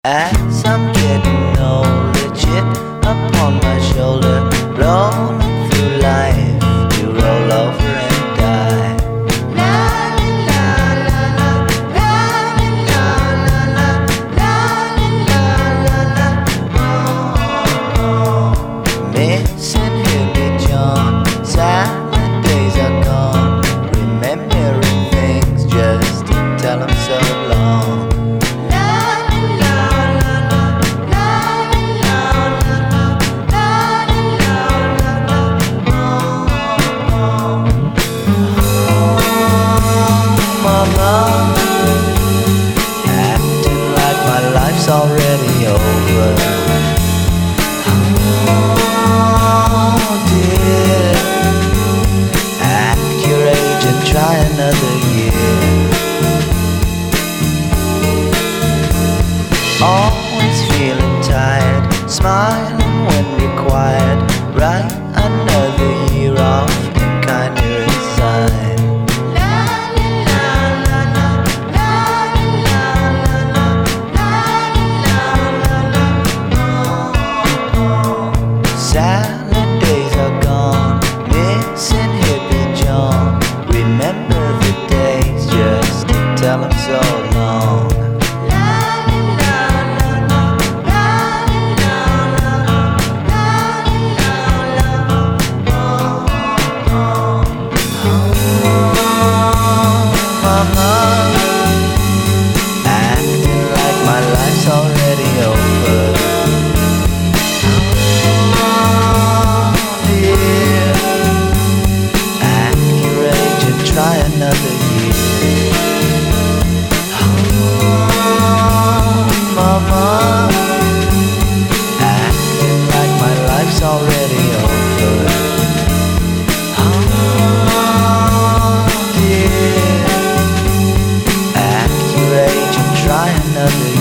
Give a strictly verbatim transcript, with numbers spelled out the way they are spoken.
As I'm getting older, chip upon my shoulder, rolling through life to roll over and die. Missing Hippie John, silent days are gone, remembering things just to tell them so long. Mama, acting like my life's already over. Oh dear, at your age and try another year. Always feeling tired, smiling when required. Write another year off and kindly resign. Silent days are gone, missing Hippie John. Remember the days just to tell him so long. Mama, acting like my life's already over. Try another year. Oh, Mama, acting like my life's already over. Oh, dear, at your age and try another year.